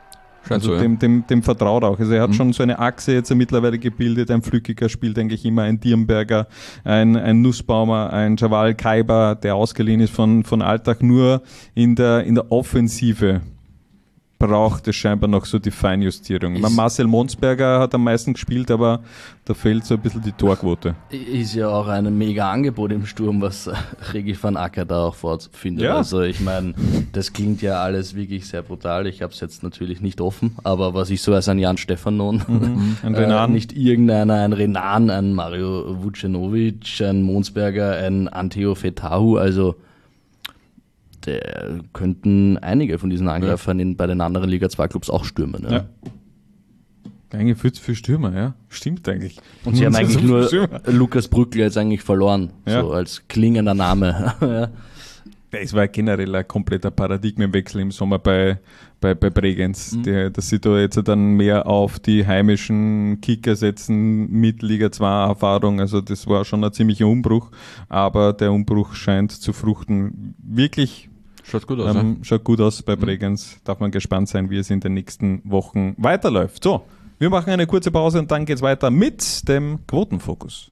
Also so, dem, ja. dem, dem vertraut auch. Also er hat Mhm. schon so eine Achse jetzt mittlerweile gebildet. Ein Flückiger spielt eigentlich immer, ein Dirnberger, ein, ein Nussbaumer, ein Javal Kaiber, der ausgeliehen ist von, von Altach. Nur in der, in der Offensive braucht es scheinbar noch so die Feinjustierung. Man, Marcel Monsberger hat am meisten gespielt, aber da fehlt so ein bisschen die Torquote. Ist ja auch ein mega Angebot im Sturm, was Regi van Acker da auch vorfindet. Ja. Also ich meine, das klingt ja alles wirklich sehr brutal. Ich habe es jetzt natürlich nicht offen, aber was ich so als ein Jan Stefanon, Mhm. Ein äh, Renan. nicht irgendeiner, ein Renan, ein Mario Vucenovic, ein Monsberger, ein Anteo Fetahu, also der könnten einige von diesen Angreifern in, bei den anderen Liga zwei Clubs auch stürmen. Ja. Ja. Eigentlich viel zu viel Stürmer, ja. Stimmt eigentlich. Und sie haben So eigentlich viel nur Stürmer. Lukas Brückle jetzt eigentlich verloren, Ja. so als klingender Name. Ja. Es war generell ein kompletter Paradigmenwechsel im Sommer bei, bei, bei Bregenz, Mhm. der, dass sie da jetzt dann mehr auf die heimischen Kicker setzen mit Liga zwei Erfahrung. Also das war schon ein ziemlicher Umbruch, aber der Umbruch scheint zu fruchten. Wirklich Schaut gut aus, ähm, schaut gut aus bei Bregenz. Darf man gespannt sein, wie es in den nächsten Wochen weiterläuft. So, wir machen eine kurze Pause und dann geht's weiter mit dem Quotenfokus.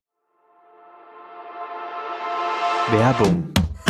Werbung.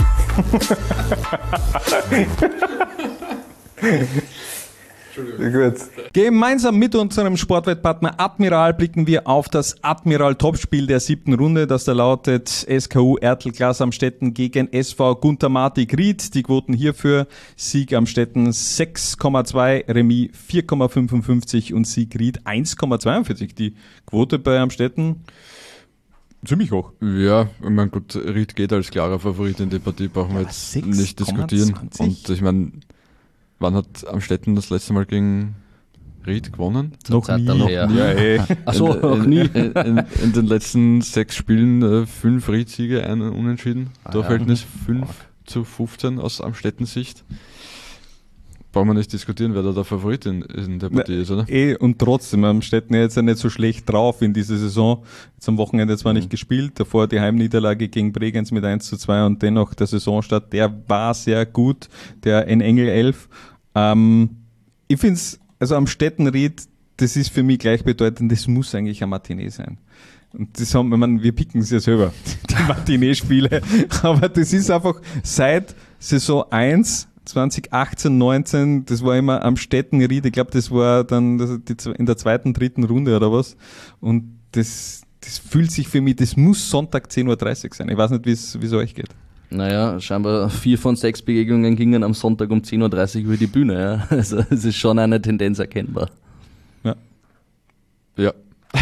Gut. Gemeinsam mit unserem Sportwettpartner Admiral blicken wir auf das Admiral-Topspiel der siebten Runde, das da lautet S K U Ertl Glas Amstetten gegen S V Gunter Martig Ried. Die Quoten hierfür: Sieg Amstetten sechs Komma zwei, Remis vier Komma fünfundfünfzig und Sieg Ried eins Komma zweiundvierzig. Die Quote bei Amstetten ziemlich hoch. Ja, ich meine, gut, Ried geht als klarer Favorit in die Partie, brauchen wir jetzt sechs nicht Komma diskutieren. zwanzig? Und ich meine, wann hat Amstetten das letzte Mal gegen Ried gewonnen? Noch Zeit nie. dann her. Ja, ey. Achso, in, noch in, nie. In, in, in den letzten sechs Spielen äh, fünf Ried-Siege, ein Unentschieden. Ah, Torverhältnis fünf zu fünfzehn aus Amstetten-Sicht. Brauchen wir nicht diskutieren, wer da der Favorit in, in der Partie Na, ist, oder? Eh, und trotzdem, Amstetten jetzt ja nicht so schlecht drauf in dieser Saison. Jetzt am Wochenende zwar nicht gespielt, davor die Heimniederlage gegen Bregenz mit eins zu zwei und dennoch der Saisonstart, der war sehr gut, der in Engel elf. Ähm, ich finde es, also Amstetten-Ried, das ist für mich gleichbedeutend, das muss eigentlich ein Matinee sein. Und das haben, ich meine, wir picken es ja selber, die Matinee-Spiele, aber das ist einfach seit Saison eins, zwanzig achtzehn, neunzehn, das war immer Amstetten-Ried, ich glaube, das war dann das, die, in der zweiten, dritten Runde oder was. Und das, das fühlt sich für mich, das muss Sonntag zehn Uhr dreißig sein. Ich weiß nicht, wie es euch geht. Naja, scheinbar vier von sechs Begegnungen gingen am Sonntag um zehn Uhr dreißig über die Bühne. Ja. Also es ist schon eine Tendenz erkennbar. Ja. Ja.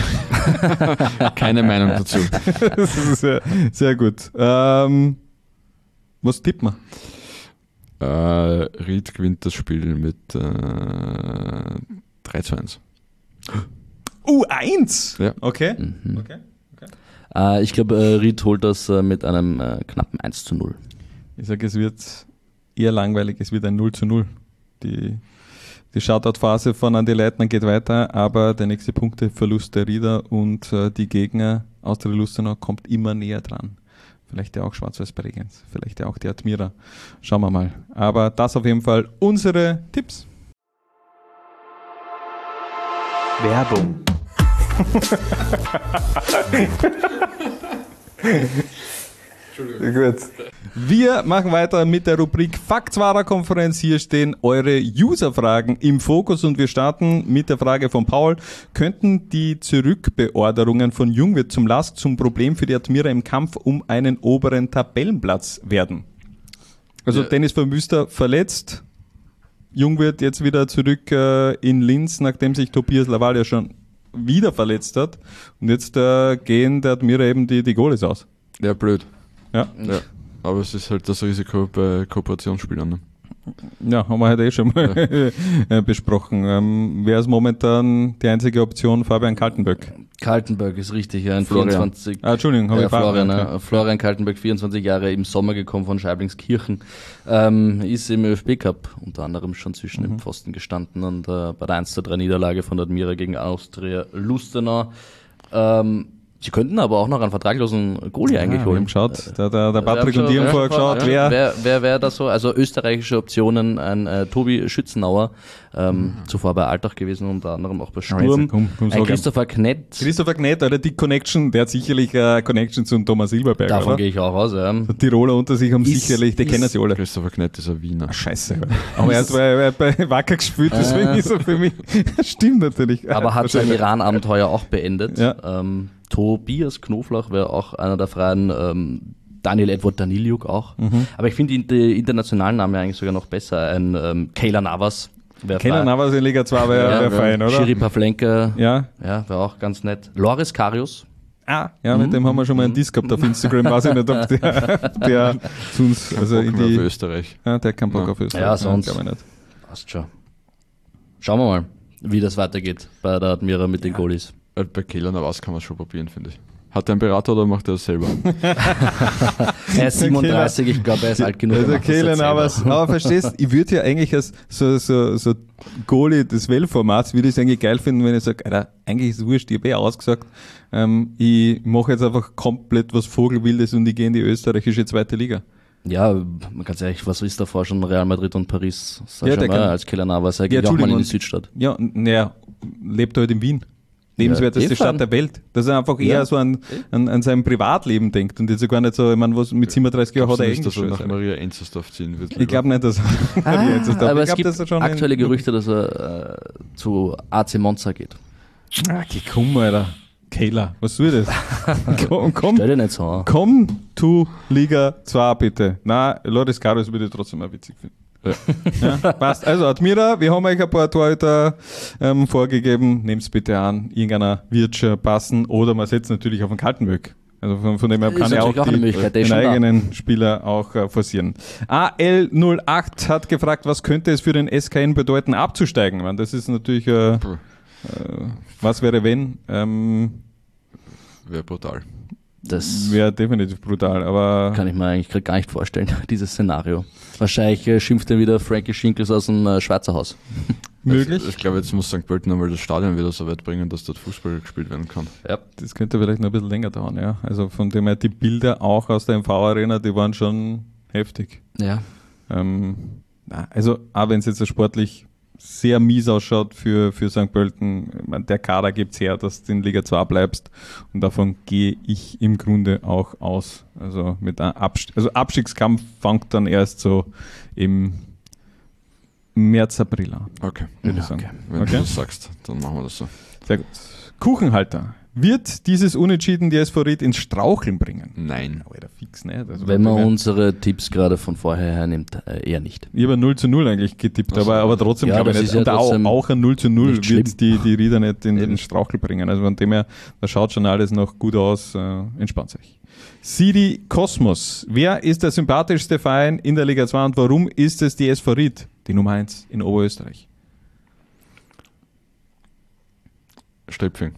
Keine Meinung dazu. Das ist sehr, sehr gut. Ähm, was tippt man? Äh, Ried gewinnt das Spiel mit äh, drei zu eins. Uh, eins? Ja. Okay. Mhm. okay. Äh, ich glaube, äh, Ried holt das äh, mit einem äh, knappen eins zu null. Ich sage, es wird eher langweilig, es wird ein null zu null. Die, die Shoutout-Phase von Andi Leitner geht weiter, aber der nächste Punkteverlust der Rieder und äh, die Gegner aus der Lustenau kommt immer näher dran. Vielleicht ja auch Schwarz-Weiß Bregenz, vielleicht ja auch die Admira. Schauen wir mal. Aber das auf jeden Fall unsere Tipps. Werbung. Gut. Wir machen weiter mit der Rubrik Faktswarer-Konferenz. Hier stehen eure User-Fragen im Fokus und wir starten mit der Frage von Paul. Könnten die Zurückbeorderungen von Jungwirth zum Lask zum Problem für die Admira im Kampf um einen oberen Tabellenplatz werden? Also Ja. Dennis Verwüster verletzt, Jungwirth jetzt wieder zurück äh, in Linz, nachdem sich Tobias Laval ja schon wieder verletzt hat und jetzt äh, gehen der Admira eben die, die Goalies aus. Ja, blöd. Ja. Ja. Aber es ist halt das Risiko bei Kooperationsspielern. Ne? Ja, haben wir heute eh schon mal besprochen. Ähm, wer ist momentan die einzige Option? Fabian Kaltenböck. Kaltenberg ist richtig, ja, ein Florian. vierundzwanzig. Ah, Entschuldigung, habe Ja, ich Fabian. Florian, okay. ja. Florian Kaltenberg, vierundzwanzig Jahre, im Sommer gekommen von Scheiblingskirchen, ähm, ist im ÖFB Cup unter anderem schon zwischen Mhm. den Pfosten gestanden und äh, bei der eins zu drei Niederlage von der Admira gegen Austria Lustenau. Ähm, Sie könnten aber auch noch einen vertraglosen Goalie eigentlich Ja, wir holen. haben geschaut. Der, der, der Patrick Wir haben und ich haben schon- vorher geschaut, ja, wer. wer, wer wäre da so? Also österreichische Optionen, ein äh, Tobi Schützenauer, ähm, zuvor bei Altach gewesen, unter anderem auch bei Aber jetzt, Sturm. komm, komm, ein sag Christopher Knett, Christopher Knett, oder die Connection, der hat sicherlich eine Connection zum Thomas Silberberg, davon oder? gehe ich auch aus. Ja. Die Tiroler unter sich haben Ist- sicherlich, die ist- kennen sie alle. Christopher Knett ist ein Wiener. Ah, scheiße. Aber er hat bei, bei Wacker gespielt, deswegen Äh. ist er für mich. Stimmt natürlich. Aber hat sein Wahrscheinlich. Iran-Abenteuer auch beendet. Ja. Ähm, Tobias Knoflach wäre auch einer der Freien, ähm, Daniel Edward Daniliuk auch. Mhm. Aber ich finde die, die internationalen Namen eigentlich sogar noch besser. Ein ähm, Kayla Navas wäre Kennen Navas in Liga zwei wäre wär fein, oder? Shiri Pavlenka, Ja. ja, wäre auch ganz nett. Loris Karius, Ah, ja, mit dem haben wir schon mal einen Diss gehabt auf Instagram. Weiß ich nicht, ob der, der zu uns, also in Bock mehr die. auf Österreich. Ja, der hat keinen Bock Ja. auf Österreich. Ja, sonst. glaub ich nicht. passt schon. Schauen wir mal, wie das weitergeht bei der Admira mit den Goalies. Äh, Bei Keller was kann man schon probieren, finde ich. Hat er einen Berater oder macht er das selber? Er ist siebenunddreißig, ich glaube, er ist alt genug. er Also macht das Kehlen, jetzt aber, selber. aber verstehst, ich würde ja eigentlich als so, so, so Goalie des Well-Formats, würde ich es eigentlich geil finden, wenn ich sage, Alter, eigentlich ist es wurscht, ich habe eh ausgesagt, ähm, ich mache jetzt einfach komplett was Vogelwildes und ich gehe in die österreichische zweite Liga. Ja, man kann sagen, was ist davor schon Real Madrid und Paris? Ja, der Saint-Germain kann- als Killer Navas, er Ja, geht auch mal in die Entschuldigung. Südstadt. Ja, naja, lebt halt in Wien. Lebenswerteste eh Stadt fein. der Welt. Dass er einfach eher Ja. so an, an, an sein Privatleben denkt und jetzt gar nicht so, ich meine, was mit siebenunddreißig Jahren hat er nicht, eigentlich dass er schon. nach Maria Enzersdorf ziehen wird. Ich glaube nicht, dass Ah, Jetzt ist da- aber ich es glaub, gibt dass er schon aktuelle ein- Gerüchte, dass er äh, zu A C Monza geht. Ah, geh, komm, Alter. Kayla, was soll das? komm, komm, Stell dir nicht so an. komm to Liga zwei, bitte. Nein, Loris Karius würde ich trotzdem mal witzig finden. Ja. Ja, passt. Also Admira, wir haben euch ein paar Torhüter ähm, vorgegeben. Nehmt es bitte an. Irgendeiner wird schon passen. Oder man setzt natürlich auf den Kaltenweg. Also von, von dem her Ist kann er auch, natürlich auch eine die, Möglichkeit, der ist den schon da. eigenen Spieler auch äh, forcieren. A L null acht hat gefragt, was könnte es für den S K N bedeuten, abzusteigen? Ich meine, das ist natürlich, äh, äh, Puh. was wäre wenn? Ähm, Wäre brutal. Das wäre definitiv brutal, aber kann ich mir eigentlich grad gar nicht vorstellen, dieses Szenario. Wahrscheinlich äh, schimpft er wieder Frankie Schinkels aus dem äh, Schweizer Haus. möglich. Also, ich glaube, jetzt muss Sankt Pölten einmal das Stadion wieder so weit bringen, dass dort Fußball gespielt werden kann. Ja. Das könnte vielleicht noch ein bisschen länger dauern, ja. Also von dem her, die Bilder auch aus der M V-Arena, die waren schon heftig. Ja. Ähm, na, also, auch wenn es jetzt so sportlich sehr mies ausschaut für, für Sankt Pölten, ich mein, der Kader gibt es her, dass du in Liga zwei bleibst und davon gehe ich im Grunde auch aus. Also, mit einem Abstieg, also Abstiegskampf fängt dann erst so im März, April an, Okay. würde ich sagen. Wenn Okay. du das sagst, dann machen wir das so. Sehr gut. Kuchenhalter. Wird dieses Unentschieden die S V Ried ins Straucheln bringen? Nein. Alter, fix nicht. Also Wenn man von dem her- unsere Tipps gerade von vorher hernimmt, äh, eher nicht. Ich habe null zu null eigentlich getippt, aber, aber trotzdem Ja, glaube ich das nicht. ist ja Und auch, trotzdem auch ein null zu null nicht schlimm. wird die, die Rieder nicht in Eben. den Strauchel bringen. Also von dem her, da schaut schon alles noch gut aus. Äh, entspannt euch. Sidi Kosmos. Wer ist der sympathischste Verein in der Liga zwei und warum ist es die S V Ried, die Nummer eins in Oberösterreich? Stöpfing.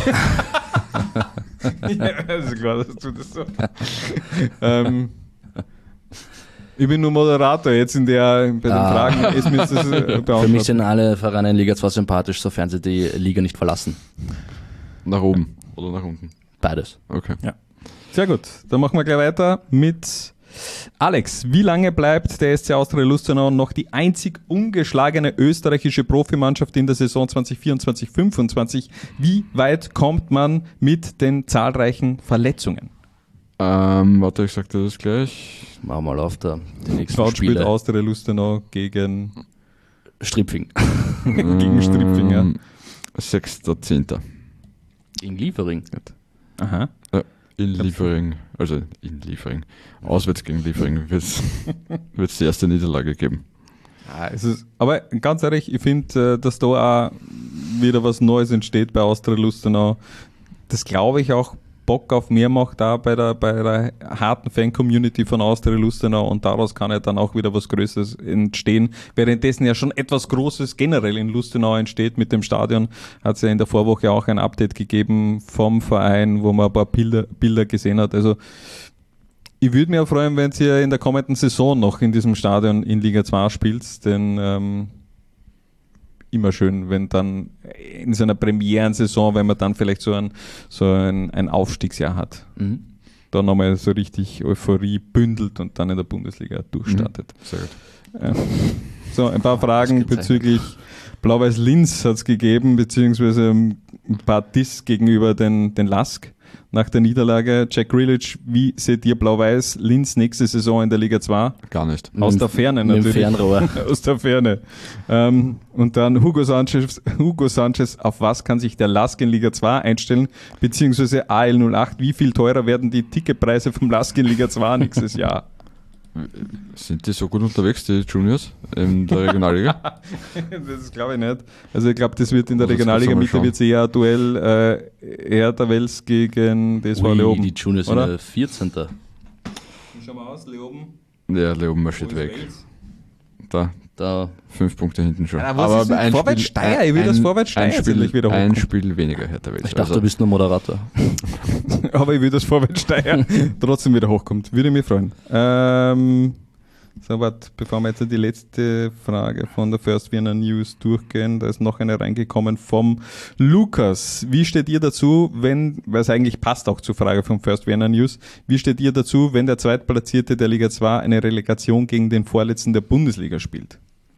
Ja, das ist klar, dass du das so. ähm, ich bin nur Moderator jetzt in der, bei den Ah. Fragen. Ist mir das äh, Für mich beantwortet. sind alle Vereine in Liga zwei sympathisch, sofern sie die Liga nicht verlassen. Nach oben oder nach unten. Beides. Okay. Sehr gut, dann machen wir gleich weiter mit Alex. Wie lange bleibt der S C Austria Lustenau noch die einzig ungeschlagene österreichische Profimannschaft in der Saison zwanzig vierundzwanzig fünfundzwanzig? Wie weit kommt man mit den zahlreichen Verletzungen? Ähm, warte, ich sag dir das gleich. Machen wir mal auf da die nächsten Kraut spielt Spiele. Austria Lustenau gegen, Stripfing. gegen Stripfing. Ja. sechster zehnter In Liefering. Aha. In Liefering, also in Liefering, auswärts gegen Liefering wird es die erste Niederlage geben. Ja, es ist, aber ganz ehrlich, ich finde, dass da auch wieder was Neues entsteht bei Austria Lustenau. Das glaube ich auch Bock auf mehr macht da bei der, bei der harten Fan-Community von Austria Lustenau und daraus kann ja dann auch wieder was Größeres entstehen. Währenddessen ja schon etwas Großes generell in Lustenau entsteht mit dem Stadion, hat es ja in der Vorwoche auch ein Update gegeben vom Verein, wo man ein paar Bilder, Bilder gesehen hat. Also ich würde mich auch freuen, wenn ihr in der kommenden Saison noch in diesem Stadion in Liga zwei spielt, denn ähm, immer schön, wenn dann in so einer Premierensaison, wenn man dann vielleicht so ein, so ein, ein Aufstiegsjahr hat, mhm. da nochmal so richtig Euphorie bündelt und dann in der Bundesliga durchstartet. Mhm. Sehr gut. Ähm, so, ein paar Fragen bezüglich Blau-Weiß Linz hat es gegeben, beziehungsweise ein paar Diss gegenüber den, den Lask nach der Niederlage. Jack Grealish, wie seht ihr Blau-Weiß Linz nächste Saison in der Liga zwei? Gar nicht. Aus der Ferne mit natürlich. Dem Fernrohr. Aus der Ferne. Ähm, und dann Hugo Sanchez, Hugo Sanchez, auf was kann sich der Lask in Liga zwei einstellen? Beziehungsweise A L null acht, wie viel teurer werden die Ticketpreise vom Lask in Liga zwei nächstes Jahr? Sind die so gut unterwegs, die Juniors, in der Regionalliga? Das glaube ich nicht. Also ich glaube, das wird in der Also Regionalliga Mitte wird eher ein Duell äh, Hertha Wels gegen das war Leoben. Die Juniors sind der vierzehnter Wie schauen wir aus, Leoben? Ja, Leoben marschiert weg. Da, da. Fünf Punkte hinten schon. Ja, aber ist ein Vorwärts Steyr, ich will das Vorwärts Steyr ein Spiel, wieder ein Spiel weniger Hertha Wels. Ich dachte, also, du bist nur Moderator. Aber ich will, dass Vorwärts Steyr trotzdem wieder hochkommt. Würde mich freuen. Ähm, so, warte, bevor wir jetzt die letzte Frage von der First Vienna News durchgehen, da ist noch eine reingekommen vom Lukas. Wie steht ihr dazu, wenn, weil es eigentlich passt auch zur Frage vom First Vienna News, wie steht ihr dazu, wenn der Zweitplatzierte der Liga zwei eine Relegation gegen den Vorletzten der Bundesliga spielt?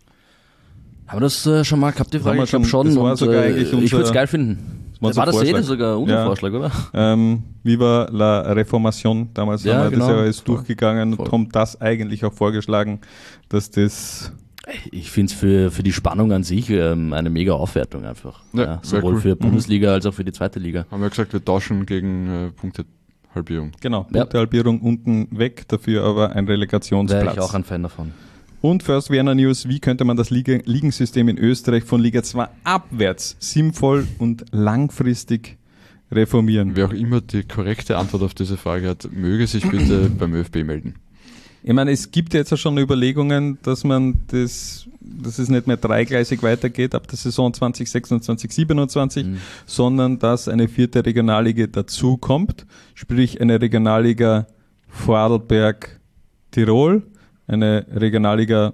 Haben wir das äh, schon mal gehabt, die Frage? Ich glaube schon. Das war und, sogar äh, ich würde es geil finden. Das war, war das Vorschlag. eh sogar unser ja. Vorschlag, oder? Ähm, Viva la Reformation, damals ja, haben wir genau. das ja alles Voll. durchgegangen Voll. und haben das eigentlich auch vorgeschlagen, dass das... Ich finde es für, für die Spannung an sich ähm, eine mega Aufwertung einfach. Ja, Ja, sowohl cool. für Bundesliga als auch für die zweite Liga. Haben wir gesagt, wir tauschen gegen äh, Punktehalbierung. Genau, Ja. Punktehalbierung unten weg, dafür aber ein Wäre Relegationsplatz. ich auch ein Fan davon. Und First Vienna News, wie könnte man das Liga- Ligensystem in Österreich von Liga zwei abwärts sinnvoll und langfristig reformieren? Wer auch immer die korrekte Antwort auf diese Frage hat, möge sich bitte beim ÖFB melden. Ich meine, es gibt jetzt ja schon Überlegungen, dass man das, dass es nicht mehr dreigleisig weitergeht ab der Saison zwanzig sechsundzwanzig siebenundzwanzig, Mhm. sondern dass eine vierte Regionalliga dazukommt, sprich eine Regionalliga Vorarlberg Tirol, eine Regionalliga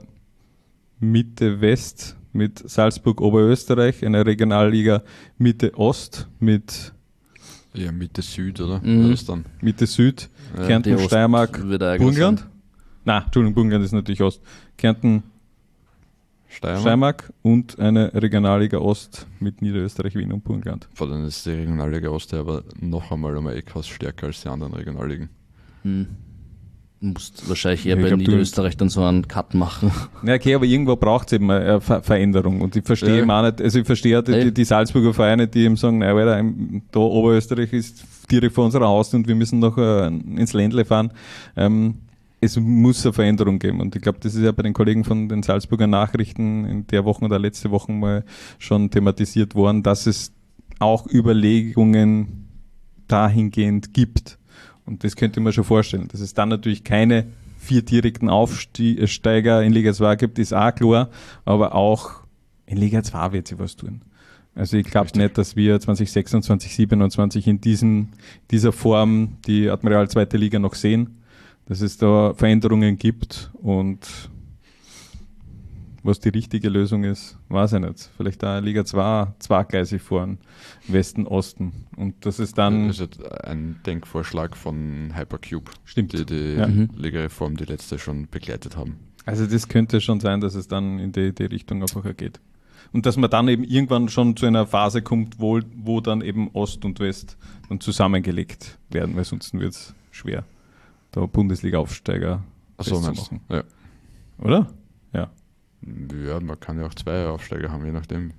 Mitte West mit Salzburg Oberösterreich, eine Regionalliga Mitte Ost mit Ja, Mitte Süd, oder? Mhm. War das dann? Mitte Süd, Ja, Kärnten, die Ost Steiermark, wird eigentlich Burgenland. sein. Na, Entschuldigung, Burgenland ist natürlich Ost. Kärnten, Steiermark? Steiermark und eine Regionalliga Ost mit Niederösterreich, Wien und Burgenland. Vor allem ist die Regionalliga Ost aber noch einmal um ein Eckhaus stärker als die anderen Regionalligen. Hm. Du musst wahrscheinlich eher Ja, ich bei glaub, du- Niederösterreich dann so einen Cut machen. Ja, okay, aber irgendwo braucht es eben eine Ver Veränderung. Und ich verstehe Ja. eben auch nicht, also ich verstehe die, die, die Salzburger Vereine, die eben sagen, naja, Alter, im- da Oberösterreich ist direkt vor unserer Haustür und wir müssen noch äh, ins Ländle fahren. Ähm, es muss eine Veränderung geben. Und ich glaube, das ist ja bei den Kollegen von den Salzburger Nachrichten in der Woche oder letzte Woche mal schon thematisiert worden, dass es auch Überlegungen dahingehend gibt. Und das könnte man schon vorstellen. Dass es dann natürlich keine vier direkten Aufsteiger in Liga zwei gibt, ist auch klar. Aber auch in Liga zwei wird sich was tun. Also ich glaube nicht, dass wir zwanzig sechsundzwanzig, siebenundzwanzig in diesen, dieser Form die Admiral zweite Liga noch sehen. Dass es da Veränderungen gibt und was die richtige Lösung ist, weiß ich nicht. Vielleicht da Liga zwei zweigleisig fahren, Westen, Osten. Und das ist dann... Das ist ein Denkvorschlag von Hypercube, Stimmt. die die Ja. Mhm. Ligareform, die letzte, schon begleitet haben. Also das könnte schon sein, dass es dann in die, die Richtung einfach geht. Und dass man dann eben irgendwann schon zu einer Phase kommt, wo, wo dann eben Ost und West dann zusammengelegt werden, weil sonst wird es schwer, da Bundesliga-Aufsteiger Achso, meinst du? festzumachen. Ja. Oder? Ja. Ja, man kann ja auch zwei Aufsteiger haben, je nachdem.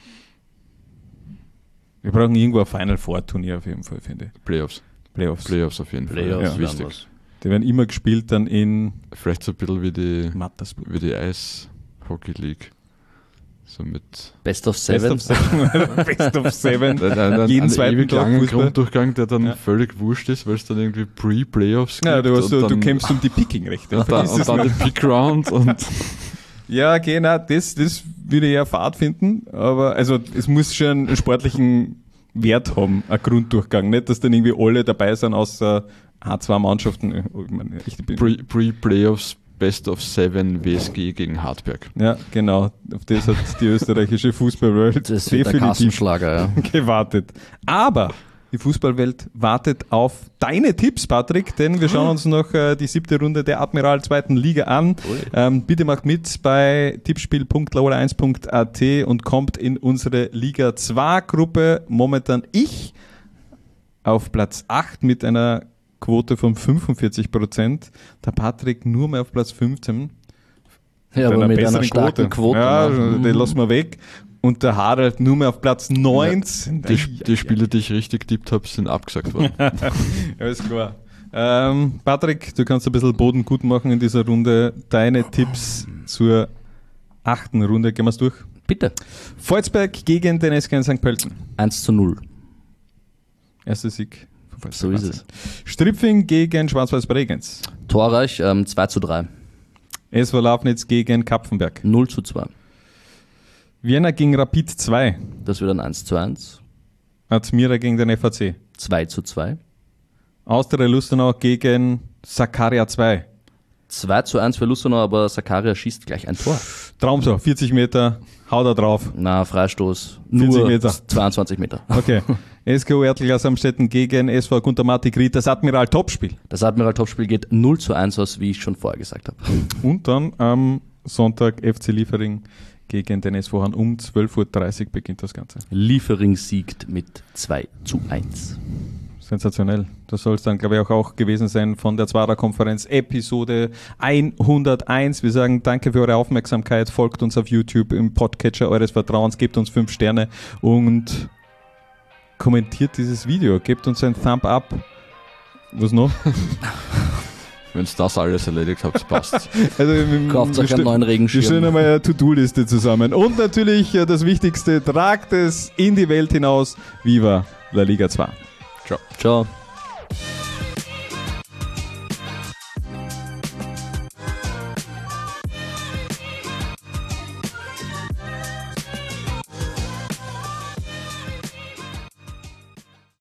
Wir brauchen irgendwo ein Final Four Turnier auf jeden Fall, finde ich. Playoffs. Playoffs. Playoffs auf jeden Playoffs Fall. wären Wichtig. was. Die werden immer gespielt dann in Vielleicht so ein bisschen wie die, Mattersburg. wie die Eis-Hockey League. So mit Best of Best Seven. of Seven. Best of Seven. ein, ein, Jeden ein zweiten ewig Tag langen Fußball. Grunddurchgang, der dann Ja. völlig wurscht ist, weil es dann irgendwie Pre-Playoffs gibt. Ja, du, hast, und so, dann, du kämpfst um die Picking-Rechte. und dann, Vergiss und es dann nicht. die Pick-Round und Ja, okay, na, das, das würde ich ja Fahrt finden, aber also es muss schon einen sportlichen Wert haben, ein Grunddurchgang. Nicht, dass dann irgendwie alle dabei sind, außer ein, zwei Mannschaften. Ich meine, ich bin, Pre- Pre-Playoffs Best of Seven W S G gegen Hartberg. Ja, genau. Auf das hat die österreichische Fußballwelt Das wird der Kassenschlager, ja. gewartet. Aber die Fußballwelt wartet auf deine Tipps, Patrick, denn wir schauen uns noch äh, die siebte Runde der Admiral zweiten Liga an. Ähm, bitte macht mit bei tippspiel punkt laola eins punkt a t und kommt in unsere Liga zwei Gruppe. Momentan ich auf Platz acht mit einer Quote von fünfundvierzig Prozent. Der Patrick nur mehr auf Platz fünfzehn. Ja, aber mit einer starken Quote. Ja, den lassen wir weg. Und der Harald nur mehr auf Platz neunzehn. Ja, die, die Spiele, die ich richtig getippt habe, sind abgesagt worden. Alles klar. Ähm, Patrick, du kannst ein bisschen Boden gut machen in dieser Runde. Deine Tipps zur achten Runde. Gehen wir es durch. Bitte. Volzberg gegen den S K in Sankt Pölten. eins zu null. Erster Sieg. So ist es. Stripfing gegen Schwarz-Weiß Bregenz. Torreich ähm, zwei zu drei. S V Lafnitz gegen Kapfenberg. null zu zwei. Vienna gegen Rapid zwei. Das wird ein eins zu eins. Admira gegen den F A C. zwei zu zwei. Austria Lustenau gegen Sakaria zwei. zwei zu eins für Lustenau, aber Sakaria schießt gleich ein Tor. Traumtor, vierzig Meter, hau da drauf. Na, Freistoß. vierzig Nur Meter. zweiundzwanzig Meter. Okay. S K U Ertelgas Amstetten gegen S V Guntermatik Ried, das Admiral Topspiel. Das Admiral-Topspiel geht null zu eins aus, wie ich schon vorher gesagt habe. Und dann am Sonntag F C Liefering gegen den S V Hahn um zwölf Uhr dreißig beginnt das Ganze. Liefering siegt mit zwei zu eins. Sensationell. Das soll es dann, glaube ich, auch, auch gewesen sein von der Zwarer-Konferenz Episode hunderteins. Wir sagen danke für eure Aufmerksamkeit. Folgt uns auf YouTube im Podcatcher eures Vertrauens. Gebt uns fünf Sterne und kommentiert dieses Video. Gebt uns ein Thumb up. Was noch? Wenn es das alles erledigt habt, passt. Also, wir, Kauft euch einen neuen Regenschirm. Wir stellen einmal eine To-Do-Liste zusammen. Und natürlich äh, das Wichtigste, tragt es in die Welt hinaus. Viva la Liga zwei. Ciao. Ciao.